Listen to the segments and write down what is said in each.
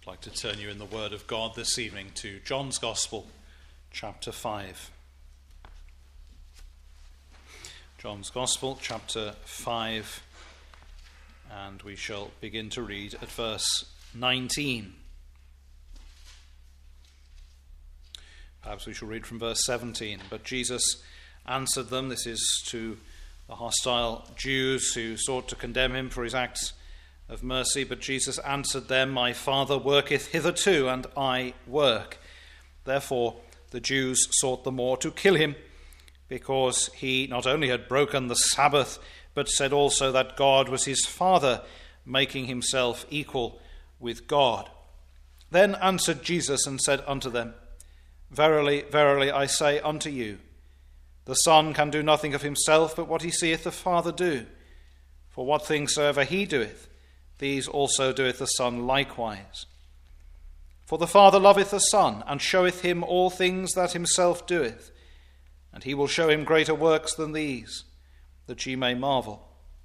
I'd like to turn you in the Word of God this evening to John's Gospel, chapter 5. John's Gospel, chapter 5, and we shall begin to read at verse 19. Perhaps we shall read from verse 17. But Jesus answered them, this is to the hostile Jews who sought to condemn him for his acts of mercy. But Jesus answered them, My Father worketh hitherto, and I work. Therefore the Jews sought the more to kill him, because he not only had broken the Sabbath, but said also that God was his Father, making himself equal with God. Then answered Jesus and said unto them, Verily, verily, I say unto you, the Son can do nothing of himself, but what he seeth the Father do. For what things soever he doeth, these also doeth the Son likewise. For the Father loveth the Son, and showeth him all things that himself doeth, and he will show him greater works than these, that ye may marvel.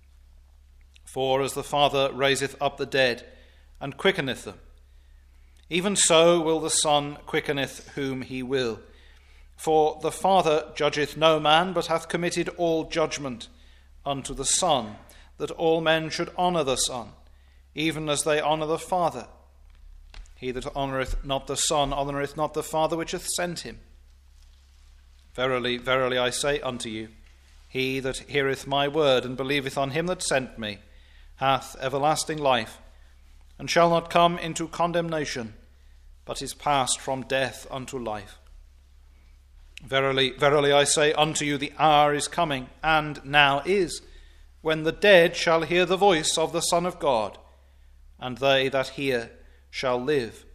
For as the Father raiseth up the dead, and quickeneth them, even so will the Son quickeneth whom he will. For the Father judgeth no man, but hath committed all judgment unto the Son, that all men should honour the Son, even as they honour the Father. He that honoureth not the Son honoureth not the Father which hath sent him. Verily, verily, I say unto you, he that heareth my word and believeth on him that sent me hath everlasting life, and shall not come into condemnation, but is passed from death unto life. Verily, verily, I say unto you, the hour is coming, and now is, when the dead shall hear the voice of the Son of God, and they that hear shall live.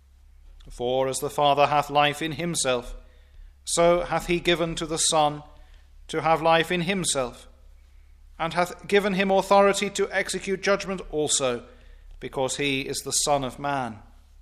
For as the Father hath life in himself, so hath he given to the Son to have life in himself, and hath given him authority to execute judgment also, because he is the Son of Man.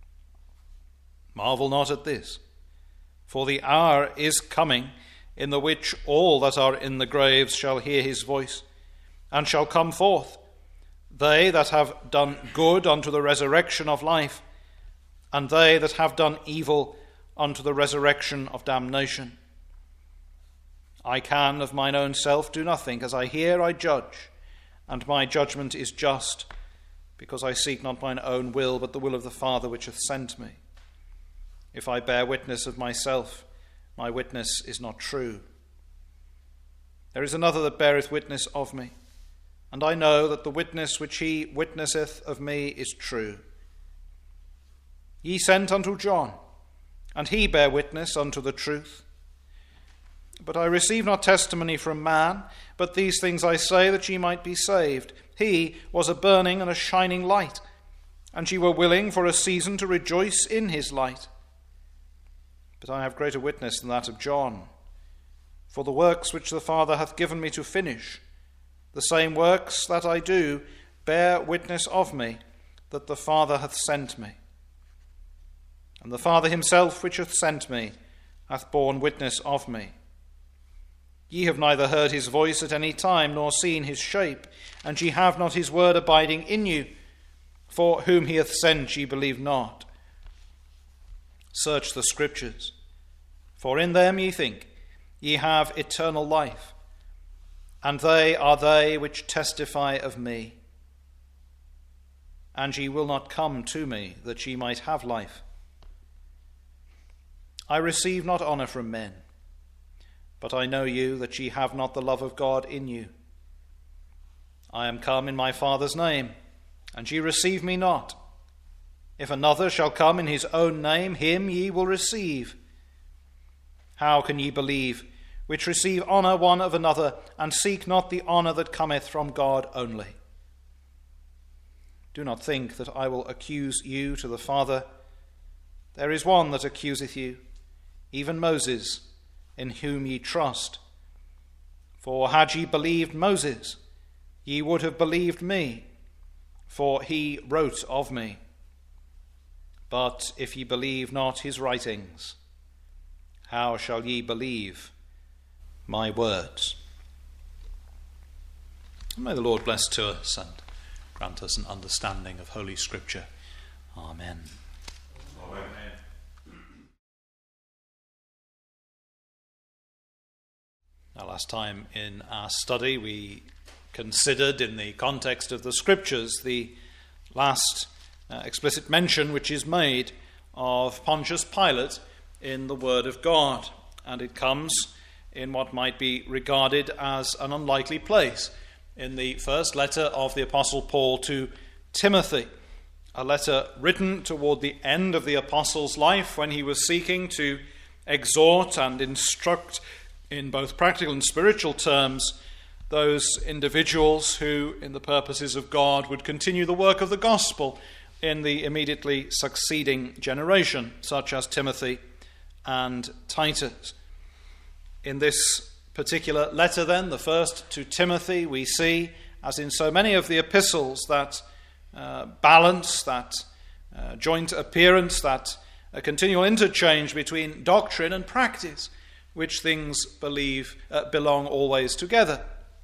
Marvel not at this, for the hour is coming, in the which all that are in the graves shall hear his voice, and shall come forth, they that have done good unto the resurrection of life, and they that have done evil unto the resurrection of damnation. I can of mine own self do nothing. As I hear, I judge, and my judgment is just, because I seek not mine own will, but the will of the Father which hath sent me. If I bear witness of myself, my witness is not true. There is another that beareth witness of me, and I know that the witness which he witnesseth of me is true. Ye sent unto John, and he bare witness unto the truth. But I receive not testimony from man, but these things I say, that ye might be saved. He was a burning and a shining light, and ye were willing for a season to rejoice in his light. But I have greater witness than that of John. For the works which the Father hath given me to finish, the same works that I do, bear witness of me, that the Father hath sent me. And the Father himself which hath sent me hath borne witness of me. Ye have neither heard his voice at any time, nor seen his shape, and ye have not his word abiding in you. For whom he hath sent ye believe not. Search the Scriptures, for in them ye think ye have eternal life, and they are they which testify of me. And ye will not come to me, that ye might have life. I receive not honour from men, but I know you, that ye have not the love of God in you. I am come in my Father's name, and ye receive me not. If another shall come in his own name, him ye will receive. How can ye believe, which receive honour one of another, and seek not the honour that cometh from God only? Do not think that I will accuse you to the Father. There is one that accuseth you, even Moses, in whom ye trust. For had ye believed Moses, ye would have believed me, for he wrote of me. But if ye believe not his writings, how shall ye believe my words? May the Lord bless to us and grant us an understanding of Holy Scripture. Amen. Now, last time in our study we considered, in the context of the Scriptures, the last explicit mention which is made of Pontius Pilate in the Word of God, and it comes in what might be regarded as an unlikely place, in the first letter of the Apostle Paul to Timothy, a letter written toward the end of the Apostle's life, when he was seeking to exhort and instruct in both practical and spiritual terms those individuals who, in the purposes of God, would continue the work of the gospel in the immediately succeeding generation, such as Timothy and Titus. In this particular letter, then, the first to Timothy, we see, as in so many of the epistles, that balance, that joint appearance, that continual interchange between doctrine and practice, which things belong always together.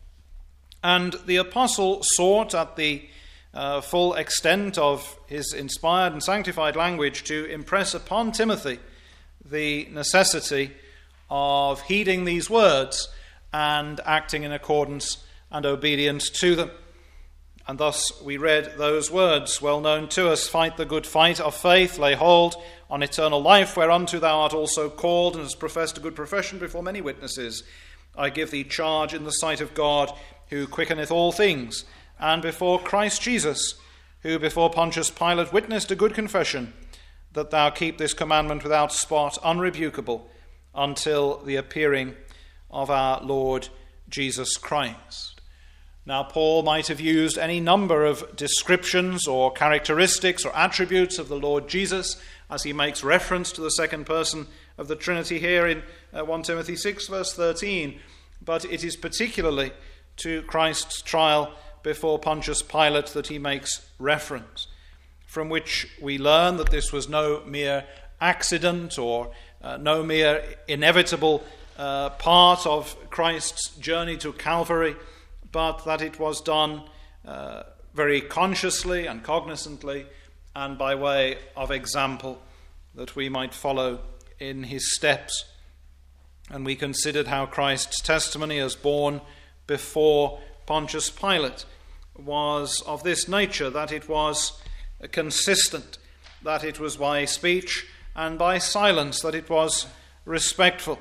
And the apostle sought, at the full extent of his inspired and sanctified language, to impress upon Timothy the necessity of heeding these words and acting in accordance and obedience to them. And thus we read those words well known to us: "Fight the good fight of faith, lay hold on eternal life, whereunto thou art also called, and hast professed a good profession before many witnesses. I give thee charge in the sight of God, who quickeneth all things, and before Christ Jesus, who before Pontius Pilate witnessed a good confession, that thou keep this commandment without spot, unrebukable, until the appearing of our Lord Jesus Christ." Now, Paul might have used any number of descriptions or characteristics or attributes of the Lord Jesus as he makes reference to the second person of the Trinity here in 1 Timothy 6, verse 13. But it is particularly to Christ's trial before Pontius Pilate that he makes reference, from which we learn that this was no mere accident or no mere inevitable part of Christ's journey to Calvary, but that it was done very consciously and cognizantly and by way of example, that we might follow in his steps. And we considered how Christ's testimony as borne before Pontius Pilate was of this nature, that it was consistent, that it was by speech and by silence, that it was respectful,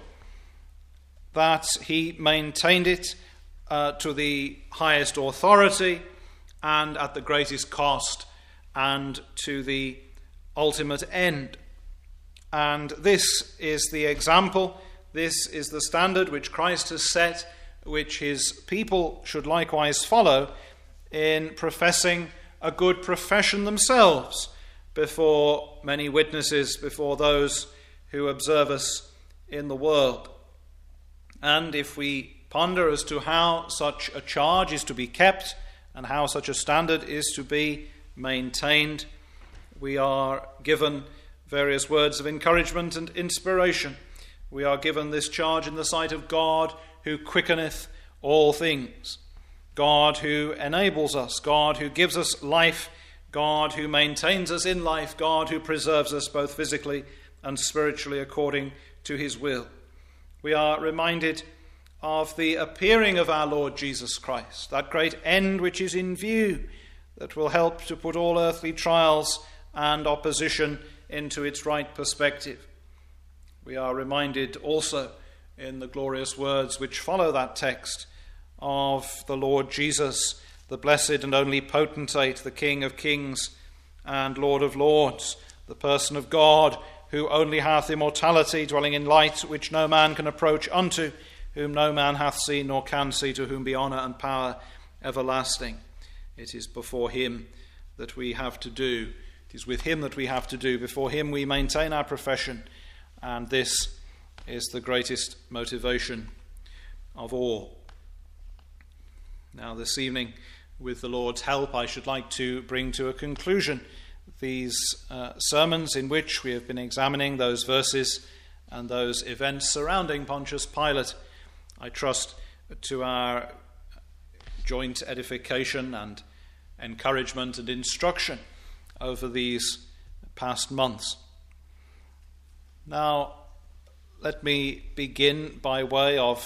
that he maintained it to the highest authority and at the greatest cost and to the ultimate end. And this is the example, this is the standard which Christ has set, which his people should likewise follow in professing a good profession themselves before many witnesses, before those who observe us in the world. And if we ponder as to how such a charge is to be kept and how such a standard is to be maintained, we are given various words of encouragement and inspiration. We are given this charge in the sight of God, who quickeneth all things, God who enables us, God who gives us life, God who maintains us in life, God who preserves us both physically and spiritually according to his will. We are reminded of the appearing of our Lord Jesus Christ, that great end which is in view, that will help to put all earthly trials and opposition into its right perspective. We are reminded also in the glorious words which follow that text of the Lord Jesus, the blessed and only potentate, the King of kings and Lord of lords, the person of God, who only hath immortality, dwelling in light which no man can approach unto, whom no man hath seen nor can see, to whom be honour and power everlasting. It is before him that we have to do. It is with him that we have to do. Before him we maintain our profession, and this is the greatest motivation of all. Now, this evening, with the Lord's help, I should like to bring to a conclusion these sermons in which we have been examining those verses and those events surrounding Pontius Pilate. I trust to our joint edification and encouragement and instruction over these past months. Now, let me begin by way of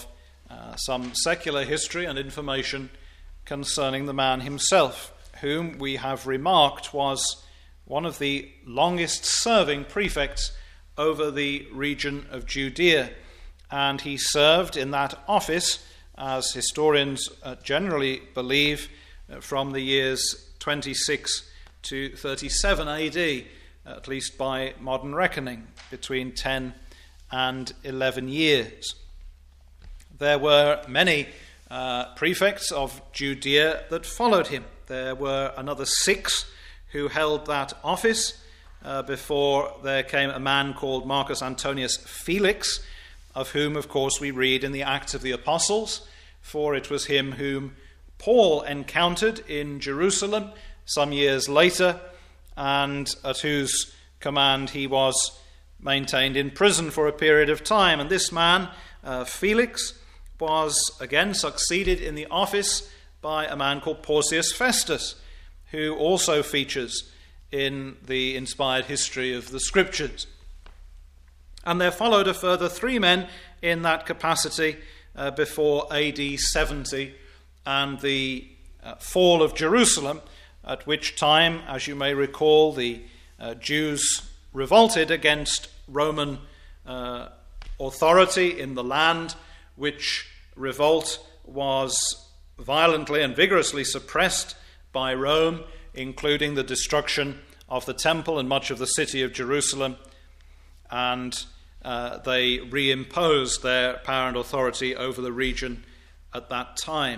some secular history and information concerning the man himself, whom we have remarked was one of the longest serving prefects over the region of Judea, and he served in that office, as historians generally believe, from the years 26 to 37 AD, at least by modern reckoning, between 10 and 11 years. There were many prefects of Judea that followed him. There were another 6 who held that office before there came a man called Marcus Antonius Felix, of whom, of course, we read in the Acts of the Apostles, for it was him whom Paul encountered in Jerusalem some years later, and at whose command he was maintained in prison for a period of time. And this man, Felix, was again succeeded in the office by a man called Porcius Festus, who also features in the inspired history of the Scriptures. And there followed a further 3 men in that capacity before AD 70 and the fall of Jerusalem, at which time, as you may recall, the Jews revolted against Roman authority in the land, which revolt was violently and vigorously suppressed by Rome, including the destruction of the temple and much of the city of Jerusalem, and they reimposed their power and authority over the region at that time.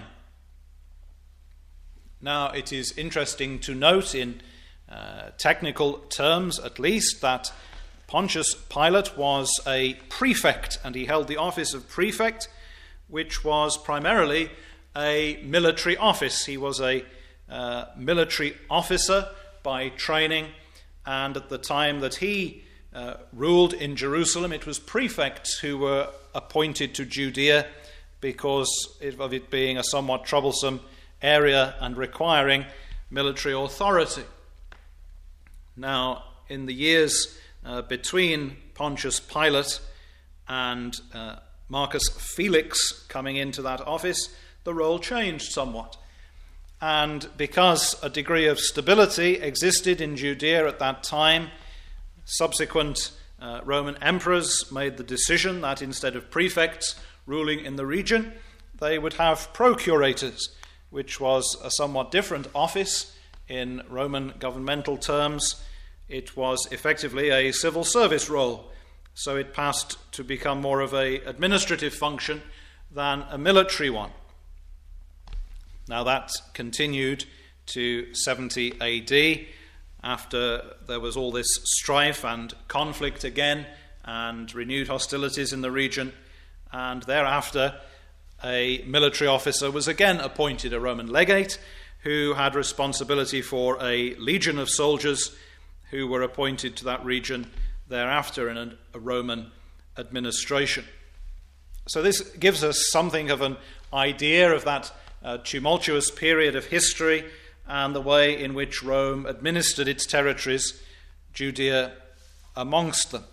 Now, it is interesting to note, in technical terms at least, that Pontius Pilate was a prefect, and he held the office of prefect, which was primarily a military office. He was a military officer by training, and at the time that he ruled in Jerusalem, it was prefects who were appointed to Judea because of it being a somewhat troublesome area and requiring military authority. Now, in the years between Pontius Pilate and Marcus Felix coming into that office, the role changed somewhat. And because a degree of stability existed in Judea at that time, subsequent Roman emperors made the decision that instead of prefects ruling in the region, they would have procurators, which was a somewhat different office in Roman governmental terms. It was effectively a civil service role, so it passed to become more of an administrative function than a military one. Now that continued to 70 AD, after there was all this strife and conflict again and renewed hostilities in the region, and thereafter a military officer was again appointed, a Roman legate, who had responsibility for a legion of soldiers who were appointed to that region thereafter in a Roman administration. So this gives us something of an idea of that tumultuous period of history and the way in which Rome administered its territories, Judea amongst them.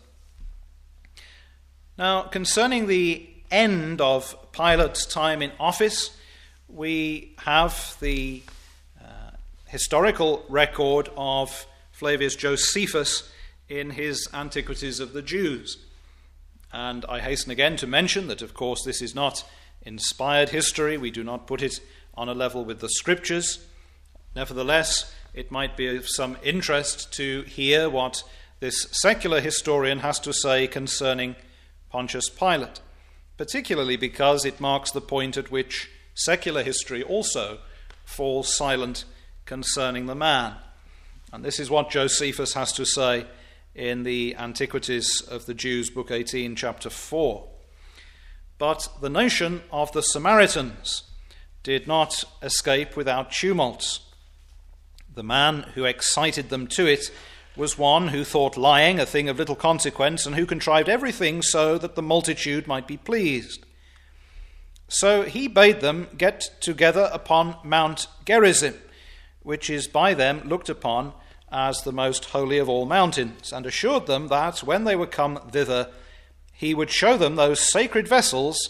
Now, concerning the end of Pilate's time in office, we have the historical record of Flavius Josephus in his Antiquities of the Jews. And I hasten again to mention that, of course, this is not inspired history. We do not put it on a level with the Scriptures. Nevertheless, it might be of some interest to hear what this secular historian has to say concerning Pontius Pilate, particularly because it marks the point at which secular history also falls silent concerning the man. And this is what Josephus has to say in the Antiquities of the Jews, Book 18, Chapter 4. But the nation of the Samaritans did not escape without tumults. The man who excited them to it was one who thought lying a thing of little consequence, and who contrived everything so that the multitude might be pleased. So he bade them get together upon Mount Gerizim, which is by them looked upon as the most holy of all mountains, and assured them that when they were come thither, he would show them those sacred vessels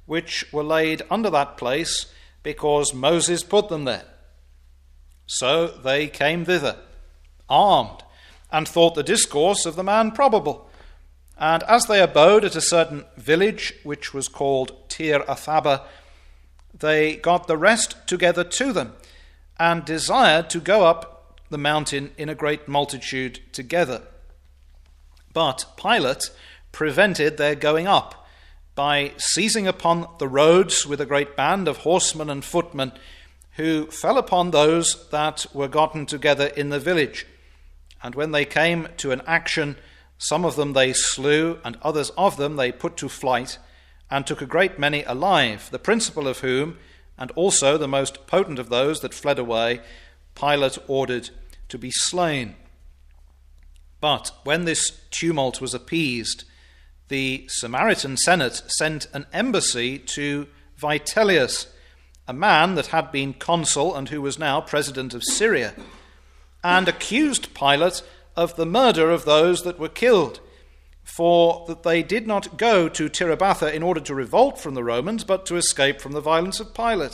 which were laid under that place, because Moses put them there. So they came thither, armed, and thought the discourse of the man probable. And as they abode at a certain village, which was called Tir-Athaba, they got the rest together to them, and desired to go up the mountain in a great multitude together. But Pilate prevented their going up, by seizing upon the roads with a great band of horsemen and footmen, who fell upon those that were gotten together in the village. And when they came to an action, some of them they slew, and others of them they put to flight, and took a great many alive, the principal of whom, and also the most potent of those that fled away, Pilate ordered to be slain. But when this tumult was appeased, the Samaritan Senate sent an embassy to Vitellius, a man that had been consul and who was now president of Syria, and accused Pilate of the murder of those that were killed, for that they did not go to Tirabatha in order to revolt from the Romans, but to escape from the violence of Pilate.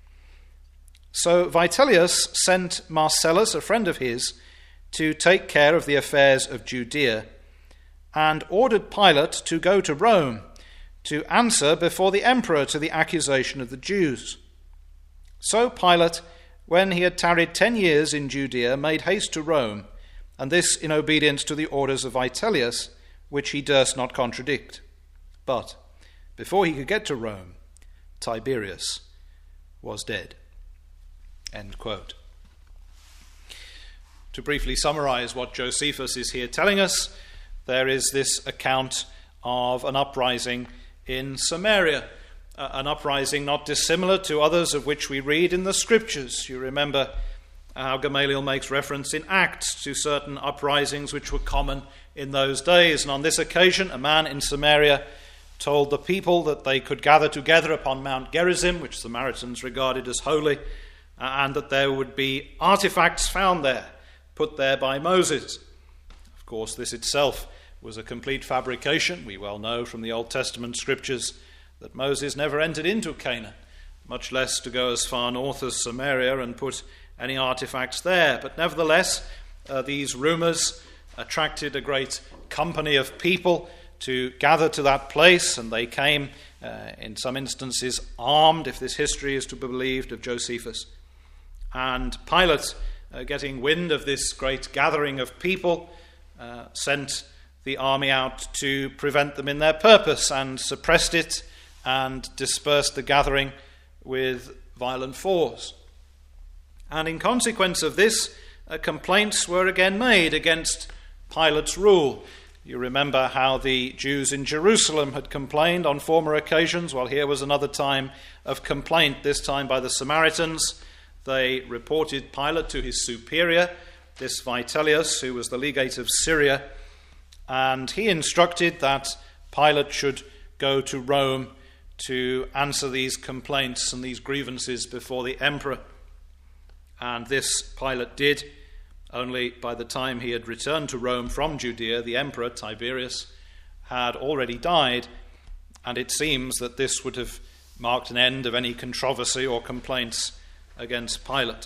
So Vitellius sent Marcellus, a friend of his, to take care of the affairs of Judea, and ordered Pilate to go to Rome to answer before the emperor to the accusation of the Jews. So Pilate, when he had tarried 10 years in Judea, made haste to Rome, and this in obedience to the orders of Vitellius, which he durst not contradict. But before he could get to Rome, Tiberius was dead. End quote. To briefly summarize what Josephus is here telling us, there is this account of an uprising in Samaria, an uprising not dissimilar to others of which we read in the Scriptures. You remember how Gamaliel makes reference in Acts to certain uprisings which were common in those days. And on this occasion, a man in Samaria told the people that they could gather together upon Mount Gerizim, which Samaritans regarded as holy, and that there would be artifacts found there, put there by Moses. Of course, this itself was a complete fabrication. We well know from the Old Testament scriptures that Moses never entered into Canaan, much less to go as far north as Samaria and put any artifacts there. But nevertheless, these rumors attracted a great company of people to gather to that place, and they came, in some instances, armed, if this history is to be believed, of Josephus. And Pilate, getting wind of this great gathering of people, sent the army out to prevent them in their purpose, and suppressed it and dispersed the gathering with violent force. And in consequence of this, complaints were again made against Pilate's rule. You remember how the Jews in Jerusalem had complained on former occasions. Well, here was another time of complaint, this time by the Samaritans. They reported Pilate to his superior, this Vitellius, who was the legate of Syria, and he instructed that Pilate should go to Rome to answer these complaints and these grievances before the emperor. And this Pilate did. Only by the time he had returned to Rome from Judea, the emperor, Tiberius, had already died, and it seems that this would have marked an end of any controversy or complaints against Pilate.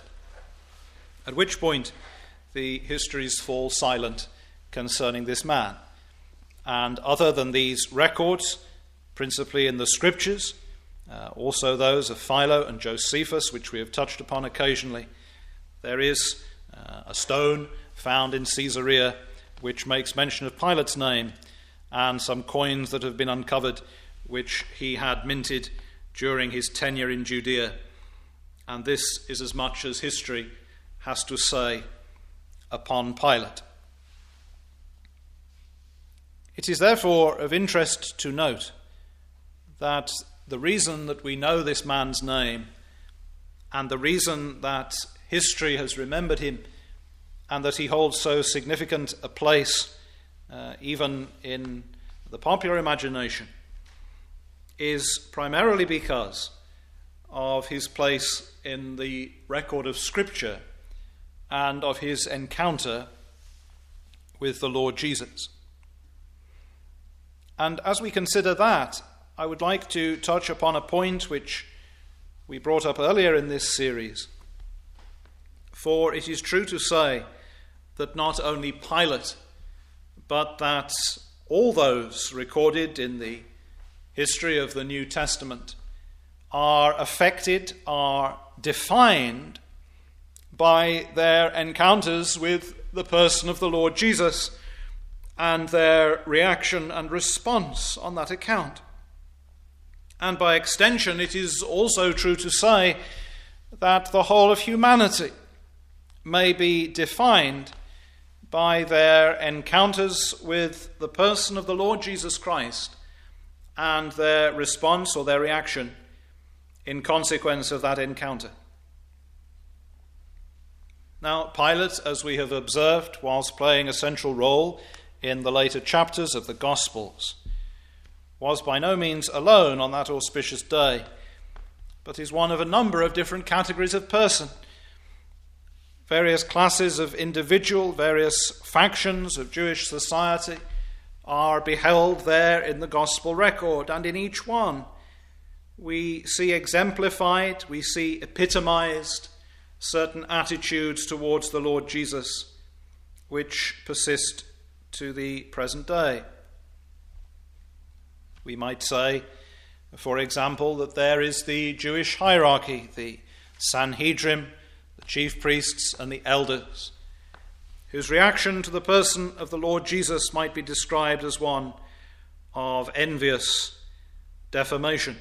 At which point the histories fall silent concerning this man. And other than these records, principally in the Scriptures, also those of Philo and Josephus, which we have touched upon occasionally, there is a stone found in Caesarea which makes mention of Pilate's name, and some coins that have been uncovered which he had minted during his tenure in Judea. And this is as much as history has to say upon Pilate. It is therefore of interest to note that the reason that we know this man's name, and the reason that history has remembered him, and that he holds so significant a place even in the popular imagination, is primarily because of his place in the record of Scripture and of his encounter with the Lord Jesus. And as we consider that, I would like to touch upon a point which we brought up earlier in this series. For it is true to say that not only Pilate, but that all those recorded in the history of the New Testament are affected, are defined by their encounters with the person of the Lord Jesus and their reaction and response on that account. And by extension, it is also true to say that the whole of humanity may be defined by their encounters with the person of the Lord Jesus Christ and their response or their reaction in consequence of that encounter. Now, Pilate, as we have observed, was playing a central role in the later chapters of the Gospels, was by no means alone on that auspicious day, but is one of a number of different categories of person. Various classes of individual, various factions of Jewish society are beheld there in the Gospel record, and in each one we see exemplified, we see epitomized certain attitudes towards the Lord Jesus which persist to the present day. We might say, for example, that there is the Jewish hierarchy, the Sanhedrin, the chief priests and the elders, whose reaction to the person of the Lord Jesus might be described as one of envious defamation.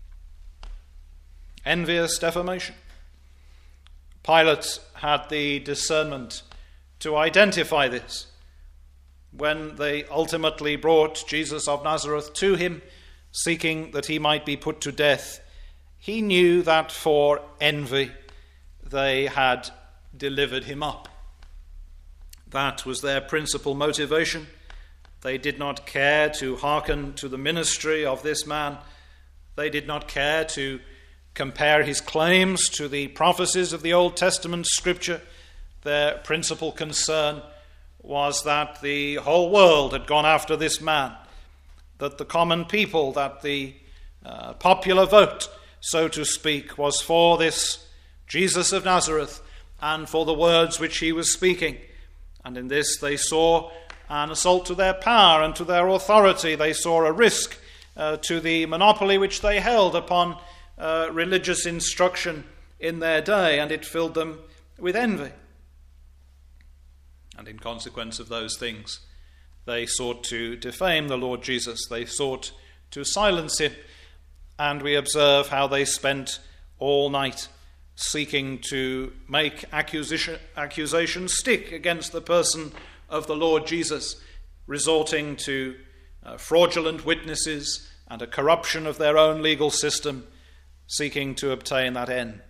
Envious defamation. Pilate had the discernment to identify this when they ultimately brought Jesus of Nazareth to him, seeking that he might be put to death. He knew that for envy they had delivered him up. That was their principal motivation. They did not care to hearken to the ministry of this man. They did not care to compare his claims to the prophecies of the Old Testament scripture. Their principal concern was that the whole world had gone after this man, that the common people, that the popular vote, so to speak, was for this Jesus of Nazareth and for the words which he was speaking. And in this they saw an assault to their power and to their authority. They saw a risk to the monopoly which they held upon religious instruction in their day, and it filled them with envy. And in consequence of those things, they sought to defame the Lord Jesus. They sought to silence him. And we observe how they spent all night seeking to make accusations stick against the person of the Lord Jesus, resorting to fraudulent witnesses and a corruption of their own legal system, seeking to obtain that end.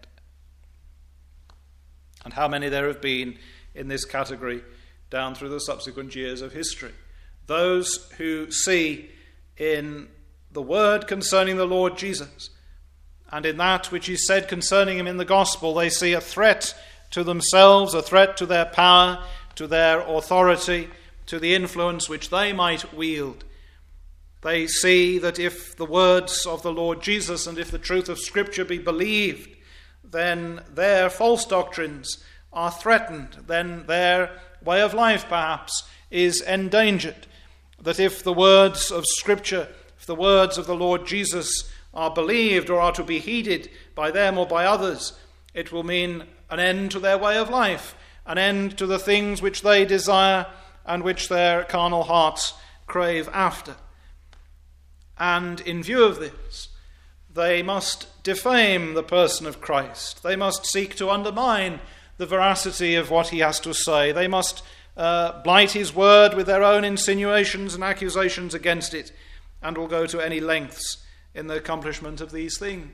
And how many there have been in this category down through the subsequent years of history. Those who see in the word concerning the Lord Jesus and in that which is said concerning him in the gospel, they see a threat to themselves, a threat to their power, to their authority, to the influence which they might wield. They see that if the words of the Lord Jesus and if the truth of Scripture be believed, then their false doctrines are threatened, then their way of life perhaps is endangered. That if the words of Scripture, if the words of the Lord Jesus are believed or are to be heeded by them or by others, it will mean an end to their way of life, an end to the things which they desire and which their carnal hearts crave after. And in view of this, they must defame the person of Christ. They must seek to undermine the veracity of what he has to say. They must blight his word with their own insinuations and accusations against it, and will go to any lengths in the accomplishment of these things.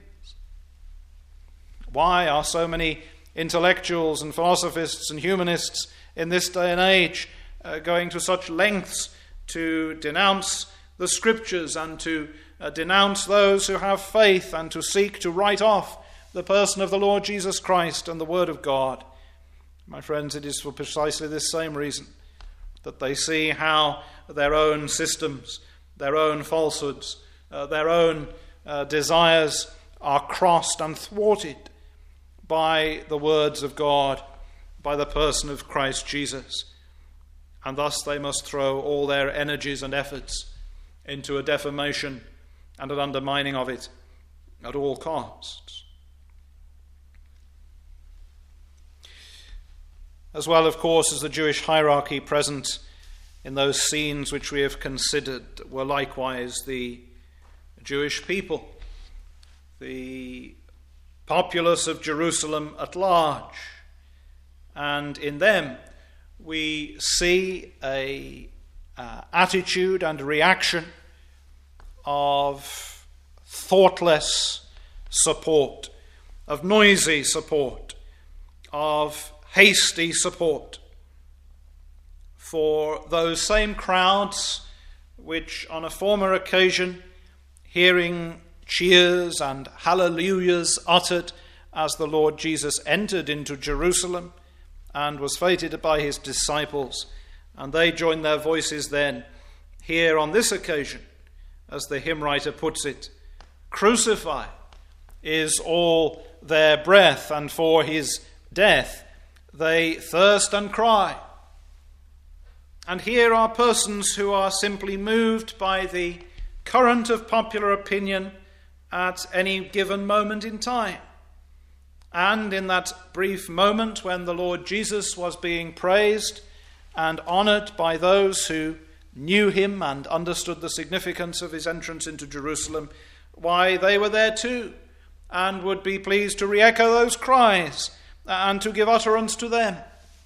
Why are so many intellectuals and philosophists and humanists in this day and age going to such lengths to denounce the Scriptures and to denounce those who have faith and to seek to write off the person of the Lord Jesus Christ and the Word of God? My friends, it is for precisely this same reason that they see how their own systems, their own falsehoods their own desires are crossed and thwarted by the words of God, by the person of Christ Jesus. And thus they must throw all their energies and efforts into a defamation and an undermining of it at all costs. As well, of course, as the Jewish hierarchy present in those scenes which we have considered were likewise the Jewish people, the populace of Jerusalem at large. And in them we see a attitude and a reaction of thoughtless support, of noisy support, of hasty support for those same crowds which on a former occasion, hearing cheers and hallelujahs uttered as the Lord Jesus entered into Jerusalem and was feted by his disciples, and they joined their voices then, here on this occasion, as the hymn writer puts it, crucify is all their breath, and for his death they thirst and cry. And here are persons who are simply moved by the current of popular opinion at any given moment in time. And in that brief moment when the Lord Jesus was being praised and honoured by those who knew him and understood the significance of his entrance into Jerusalem, why, they were there too, and would be pleased to re-echo those cries and to give utterance to them.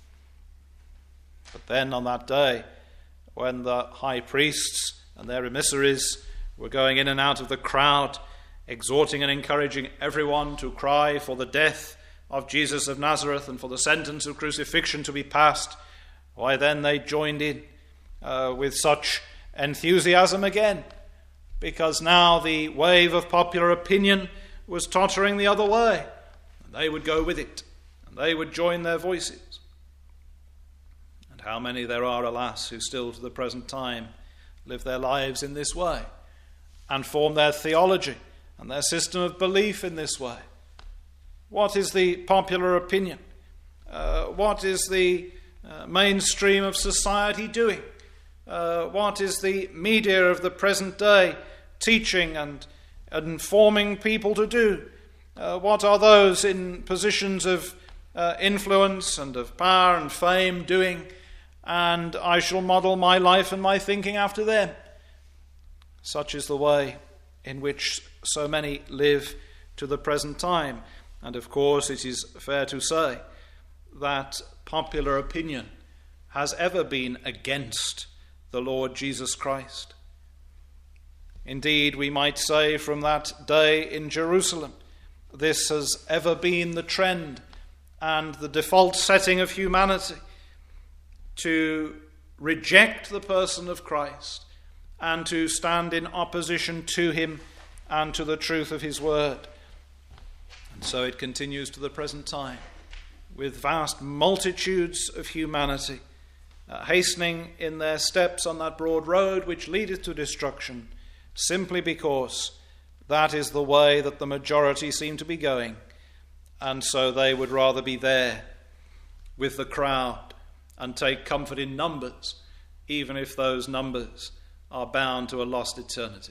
But then on that day, when the high priests and their emissaries were going in and out of the crowd, exhorting and encouraging everyone to cry for the death of Jesus of Nazareth and for the sentence of crucifixion to be passed, why then they joined in with such enthusiasm again, because now the wave of popular opinion was tottering the other way, and they would go with it, and they would join their voices. And how many there are, alas, who still to the present time live their lives in this way and form their theology and their system of belief in this way. What is the popular opinion? What is the mainstream of society doing? What is the media of the present day teaching and informing people to do? What are those in positions of influence and of power and fame doing? And I shall model my life and my thinking after them. Such is the way in which so many live to the present time. And of course it is fair to say that popular opinion has ever been against the Lord Jesus Christ. Indeed, we might say from that day in Jerusalem, this has ever been the trend and the default setting of humanity, to reject the person of Christ and to stand in opposition to him and to the truth of his word. And so it continues to the present time, with vast multitudes of humanity hastening in their steps on that broad road which leadeth to destruction, simply because that is the way that the majority seem to be going, and so they would rather be there with the crowd and take comfort in numbers, even if those numbers are bound to a lost eternity.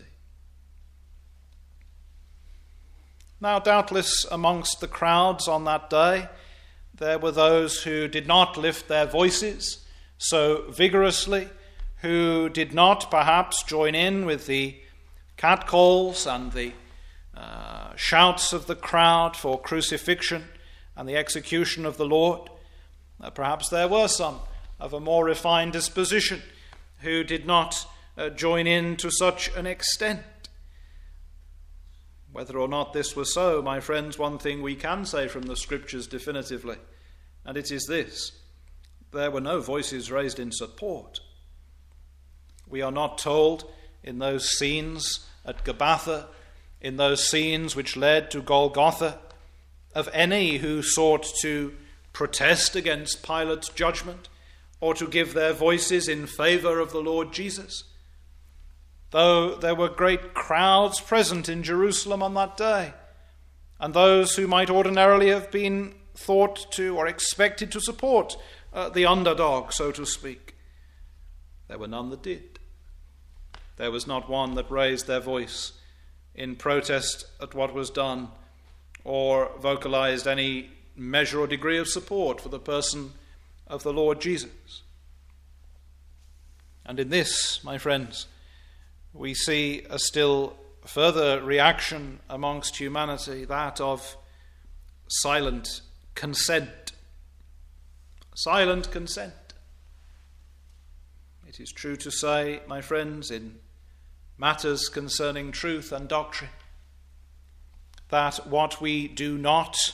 Now, doubtless amongst the crowds on that day, there were those who did not lift their voices so vigorously, who did not perhaps join in with the catcalls and the shouts of the crowd for crucifixion and the execution of the Lord. Perhaps there were some of a more refined disposition who did not join in to such an extent. Whether or not this was so, my friends, one thing we can say from the Scriptures definitively, and it is this: there were no voices raised in support. We are not told in those scenes at Gabbatha, in those scenes which led to Golgotha, of any who sought to protest against Pilate's judgment or to give their voices in favour of the Lord Jesus. though there were great crowds present in Jerusalem on that day, and those who might ordinarily have been thought to or expected to support the underdog, so to speak, there were none that did. There was not one that raised their voice in protest at what was done, or vocalized any measure or degree of support for the person of the Lord Jesus. And in this, my friends, we see a still further reaction amongst humanity, that of silent consent. Silent consent. It is true to say, my friends, in matters concerning truth and doctrine, that what we do not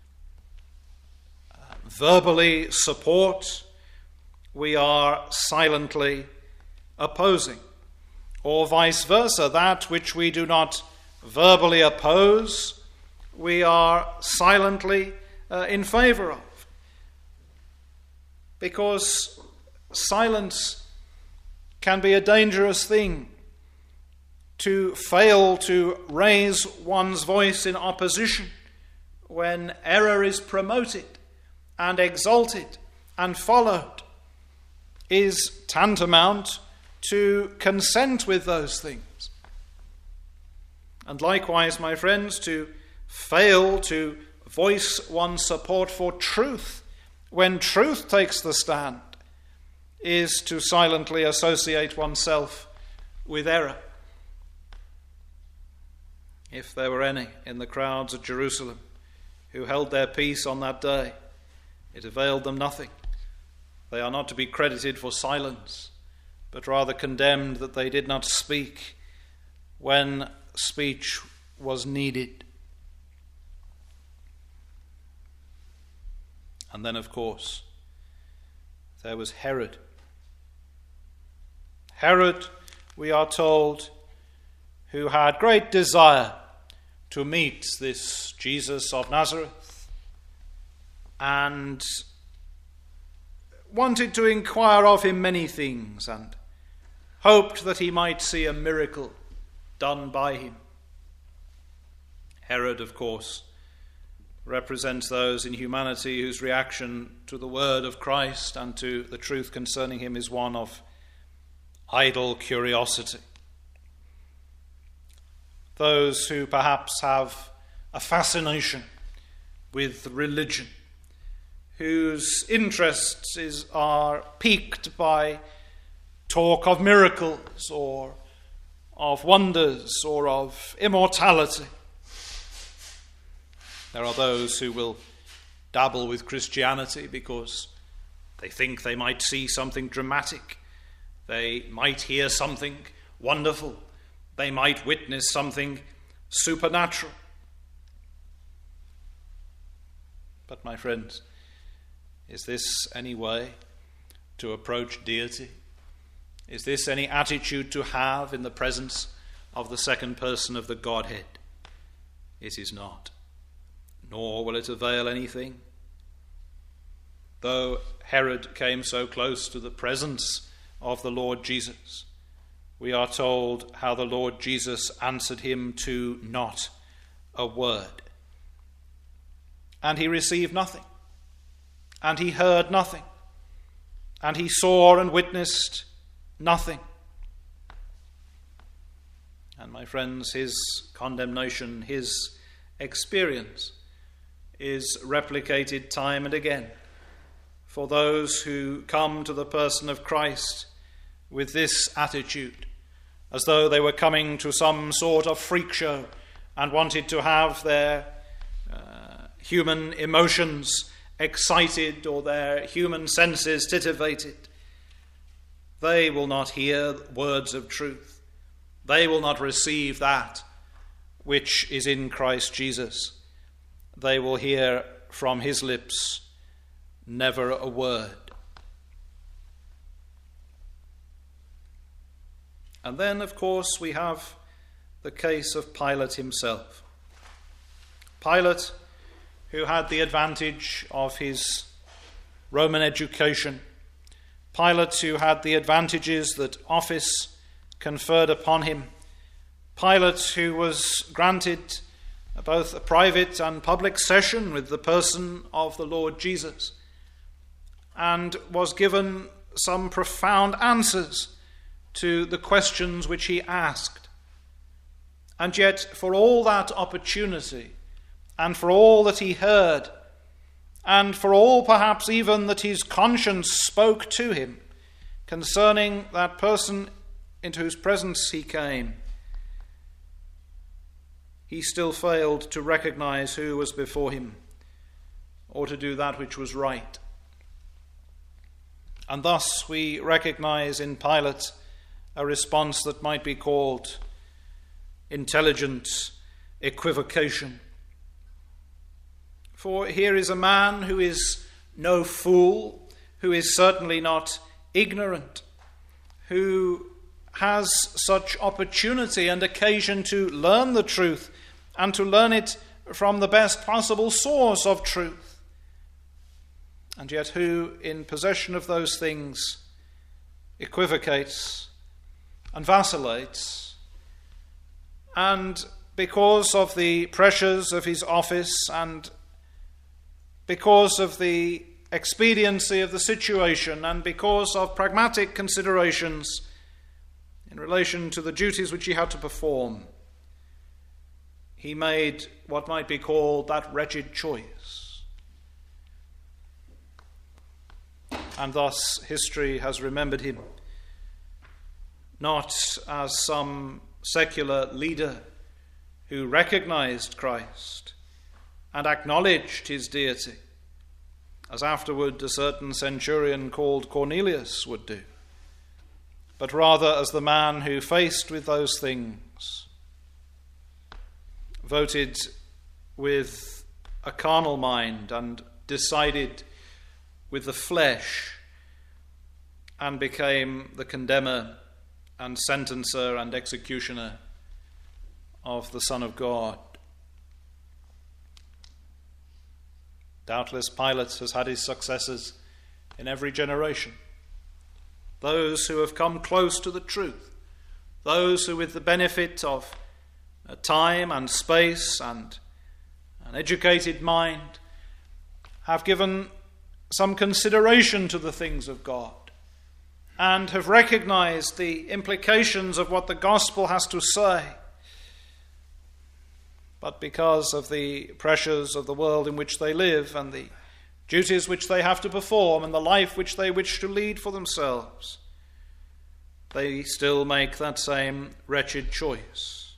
verbally support, we are silently opposing. Or vice versa, that which we do not verbally oppose, we are silently in favor of. Because silence can be a dangerous thing. To fail to raise one's voice in opposition when error is promoted and exalted and followed is tantamount to consent with those things. And likewise, my friends, to fail to voice one's support for truth when truth takes the stand is to silently associate oneself with error. If there were any in the crowds at Jerusalem who held their peace on that day, it availed them nothing. They are not to be credited for silence, but rather condemned that they did not speak when speech was needed. And then, of course, there was Herod. Herod, we are told, who had great desire to meet this Jesus of Nazareth and wanted to inquire of him many things and hoped that he might see a miracle done by him. Herod, of course, represents those in humanity whose reaction to the word of Christ and to the truth concerning him is one of idle curiosity. Those who perhaps have a fascination with religion, whose interests are piqued by talk of miracles or of wonders or of immortality. There are those who will dabble with Christianity because they think they might see something dramatic, they might hear something wonderful, they might witness something supernatural. But my friends, is this any way to approach deity? Is this any attitude to have in the presence of the second person of the Godhead? It is not, nor will it avail anything. Though Herod came so close to the presence of the Lord Jesus, we are told how the Lord Jesus answered him to not a word. And he received nothing, and he heard nothing, and he saw and witnessed nothing. And my friends, his condemnation, his experience is replicated time and again for those who come to the person of Christ with this attitude, as though they were coming to some sort of freak show and wanted to have their human emotions excited or their human senses titivated. They will not hear words of truth. They will not receive that which is in Christ Jesus. They will hear from his lips never a word. And then, of course, we have the case of Pilate himself. Pilate, who had the advantage of his Roman education. Pilate, who had the advantages that office conferred upon him. Pilate, who was granted both a private and public session with the person of the Lord Jesus, and was given some profound answers to the questions which he asked. And yet, for all that opportunity, and for all that he heard, and for all perhaps even that his conscience spoke to him concerning that person into whose presence he came, he still failed to recognize who was before him, or to do that which was right. And thus we recognize in Pilate a response that might be called intelligent equivocation. For here is a man who is no fool, who is certainly not ignorant, who has such opportunity and occasion to learn the truth and to learn it from the best possible source of truth, and yet who, in possession of those things, equivocates and vacillates, and because of the pressures of his office and because of the expediency of the situation and because of pragmatic considerations in relation to the duties which he had to perform, he made what might be called that wretched choice. And thus history has remembered him not as some secular leader who recognized Christ and acknowledged his deity, as afterward a certain centurion called Cornelius would do, but rather as the man who, faced with those things, voted with a carnal mind and decided with the flesh, and became the condemner and sentencer and executioner of the Son of God. Doubtless Pilate has had his successors in every generation, those who have come close to the truth, those who, with the benefit of time and space and an educated mind, have given some consideration to the things of God and have recognized the implications of what the gospel has to say. But because of the pressures of the world in which they live and the duties which they have to perform and the life which they wish to lead for themselves, they still make that same wretched choice.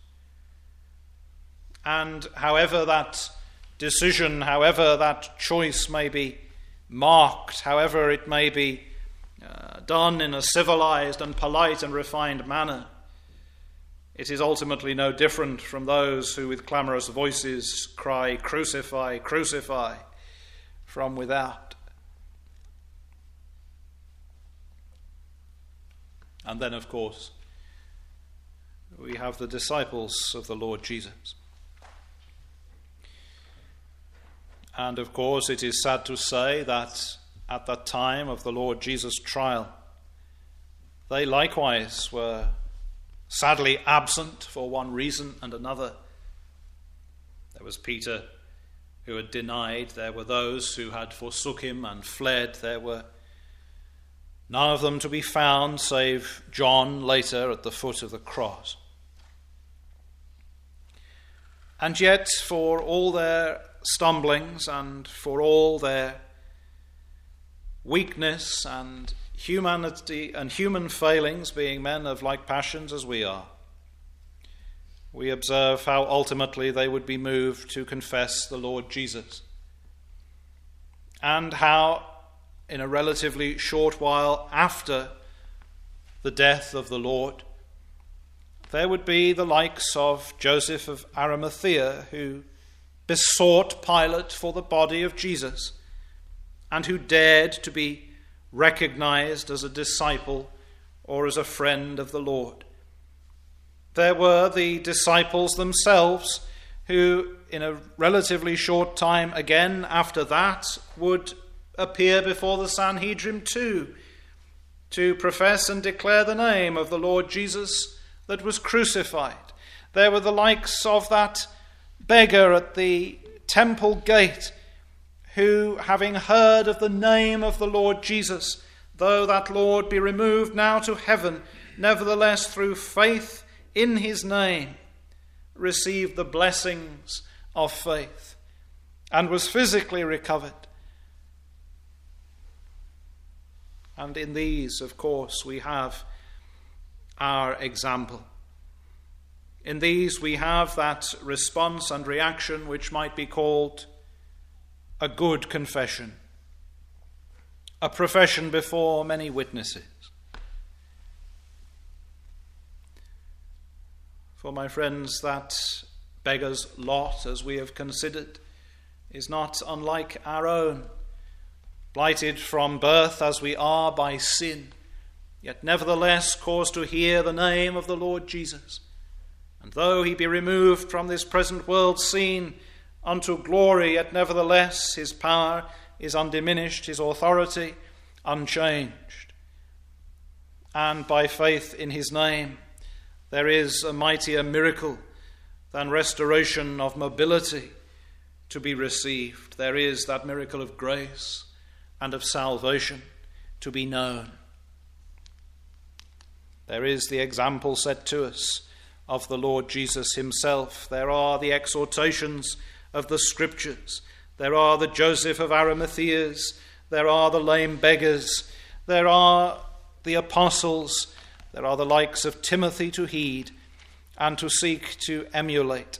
And however that decision, however that choice may be marked, however it may be done in a civilized and polite and refined manner, it is ultimately no different from those who with clamorous voices cry, "Crucify, crucify," from without. And then, of course, we have the disciples of the Lord Jesus. And of course, it is sad to say that at that time of the Lord Jesus' trial, they likewise were sadly absent for one reason and another. There was Peter, who had denied. There were those who had forsook him and fled. There were none of them to be found save John later at the foot of the cross. And yet, for all their stumblings and for all their weakness and humanity and human failings, being men of like passions as we are, we observe how ultimately they would be moved to confess the Lord Jesus, and how in a relatively short while after the death of the Lord, there would be the likes of Joseph of Arimathea, who besought Pilate for the body of Jesus, and who dared to be recognized as a disciple or as a friend of the Lord. There were the disciples themselves who, in a relatively short time again after that, would appear before the Sanhedrin too, to profess and declare the name of the Lord Jesus that was crucified. There were the likes of that beggar at the temple gate who, having heard of the name of the Lord Jesus, though that Lord be removed now to heaven, nevertheless through faith in his name received the blessings of faith and was physically recovered. And in these, of course, we have our example. In these we have that response and reaction which might be called a good confession, a profession before many witnesses. For my friends, that beggar's lot, as we have considered, is not unlike our own. Blighted from birth as we are by sin, yet nevertheless caused to hear the name of the Lord Jesus. And though he be removed from this present world scene unto glory, yet nevertheless his power is undiminished, his authority unchanged. And by faith in his name, there is a mightier miracle than restoration of mobility to be received. There is that miracle of grace and of salvation to be known. There is the example set to us of the Lord Jesus himself. There are the exhortations of the Scriptures. There are the Joseph of Arimatheas. There are the lame beggars. There are the apostles. There are the likes of Timothy to heed and to seek to emulate,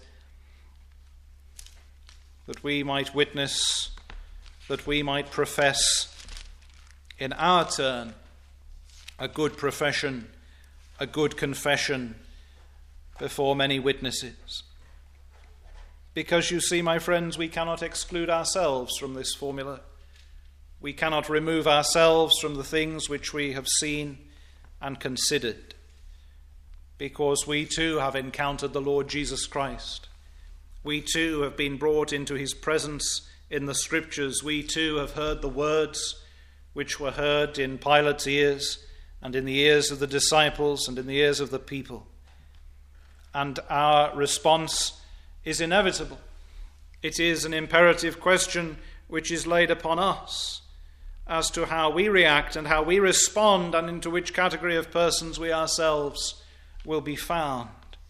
that we might witness, that we might profess in our turn a good profession, a good confession before many witnesses. Because you see, my friends, we cannot exclude ourselves from this formula. We cannot remove ourselves from the things which we have seen and considered, because we too have encountered the Lord Jesus Christ. We too have been brought into his presence in the Scriptures. We too have heard the words which were heard in Pilate's ears and in the ears of the disciples and in the ears of the people. And our response is inevitable. It is an imperative question which is laid upon us as to how we react and how we respond, and into which category of persons we ourselves will be found.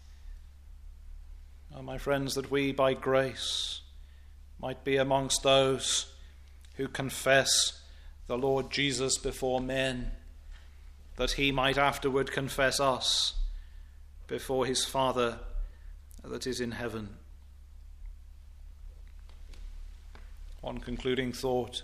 Oh, my friends, that we by grace might be amongst those who confess the Lord Jesus before men, that he might afterward confess us before his Father that is in heaven. One concluding thought.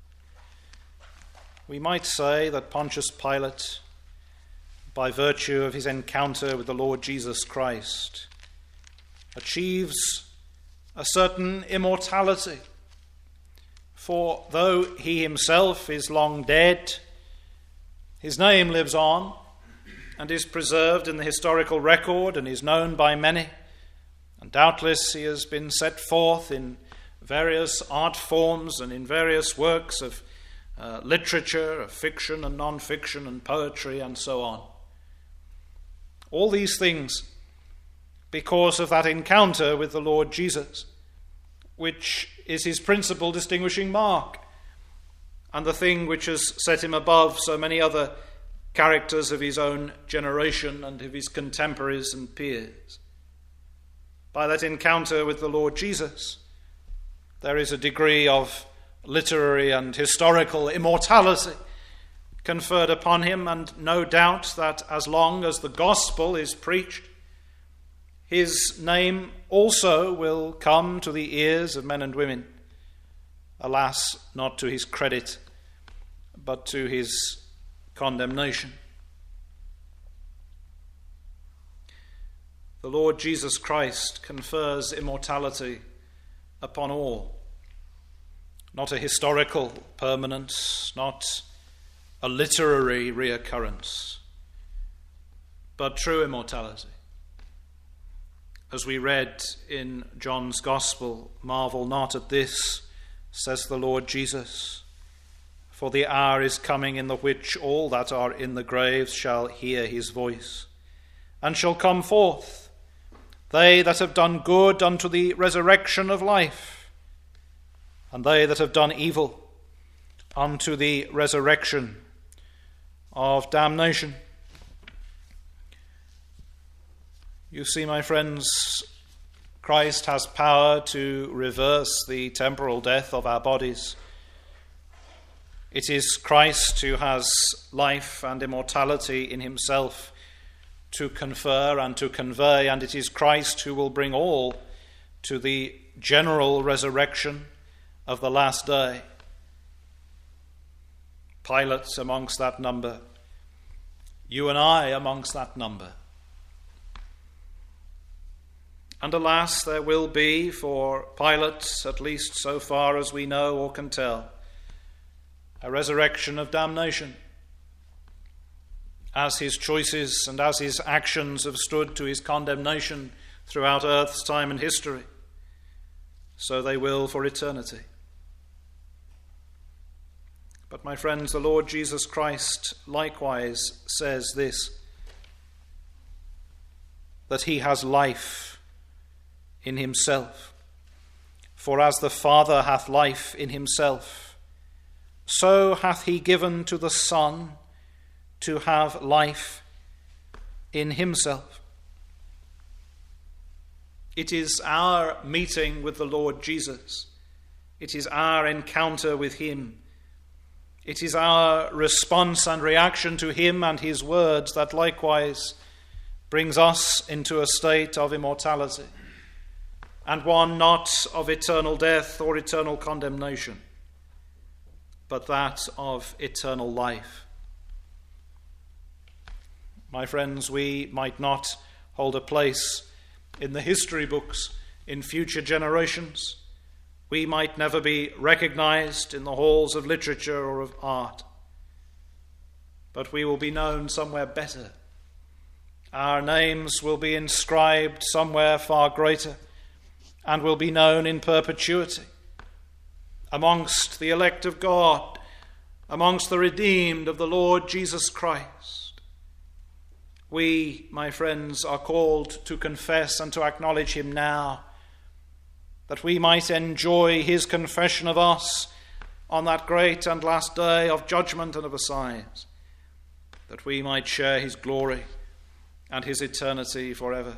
We might say that Pontius Pilate, by virtue of his encounter with the Lord Jesus Christ, achieves a certain immortality. For though he himself is long dead, his name lives on and is preserved in the historical record and is known by many. And doubtless he has been set forth in various art forms and in various works of literature, of fiction and non-fiction and poetry and so on. All these things because of that encounter with the Lord Jesus, which is his principal distinguishing mark, and the thing which has set him above so many other characters of his own generation and of his contemporaries and peers. By that encounter with the Lord Jesus, there is a degree of literary and historical immortality conferred upon him, and no doubt that as long as the gospel is preached, his name also will come to the ears of men and women, alas, not to his credit, but to his condemnation. The Lord Jesus Christ confers immortality upon all. Not a historical permanence, not a literary reoccurrence, but true immortality. As we read in John's Gospel, marvel not at this, says the Lord Jesus, For the hour is coming in the which all that are in the graves shall hear his voice, and shall come forth, they that have done good unto the resurrection of life, and they that have done evil unto the resurrection of damnation. You see, my friends, Christ has power to reverse the temporal death of our bodies. It is Christ who has life and immortality in himself to confer and to convey, and it is Christ who will bring all to the general resurrection of the last day. Pilate amongst that number, you and I amongst that number. And alas, there will be for Pilate, at least so far as we know or can tell, a resurrection of damnation, as his choices and as his actions have stood to his condemnation throughout earth's time and history, so they will for eternity. But my friends, the Lord Jesus Christ likewise says this, that he has life in himself. For as the Father hath life in himself, so hath he given to the Son to have life in himself. It is our meeting with the Lord Jesus. It is our encounter with him. It is our response and reaction to him and his words that likewise brings us into a state of immortality, and one not of eternal death or eternal condemnation, but that of eternal life. My friends, we might not hold a place in the history books in future generations. We might never be recognized in the halls of literature or of art, but we will be known somewhere better. Our names will be inscribed somewhere far greater and will be known in perpetuity amongst the elect of God, amongst the redeemed of the Lord Jesus Christ. We, my friends, are called to confess and to acknowledge him now, that we might enjoy his confession of us on that great and last day of judgment and of assize, that we might share his glory and his eternity forever.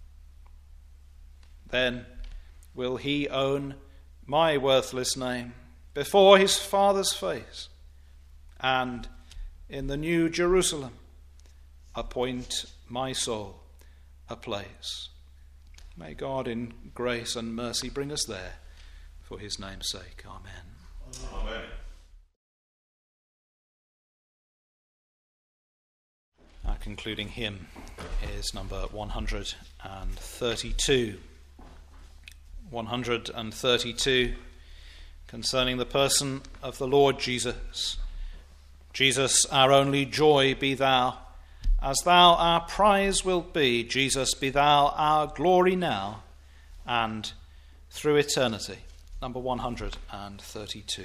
Then will he own my worthless name before his Father's face, and in the new Jerusalem appoint my soul a place. May God in grace and mercy bring us there for his name's sake. Amen. Amen. Our concluding hymn is number 132. 132, concerning the person of the Lord Jesus. Jesus, our only joy, be thou. As thou our prize wilt be, Jesus, be thou our glory now and through eternity. Number 132.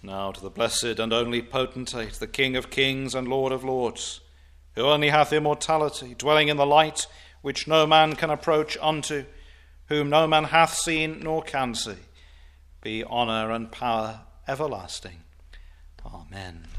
Now to the blessed and only potentate, the King of kings and Lord of lords, who only hath immortality, dwelling in the light which no man can approach unto, whom no man hath seen nor can see, be honour and power everlasting. Amen.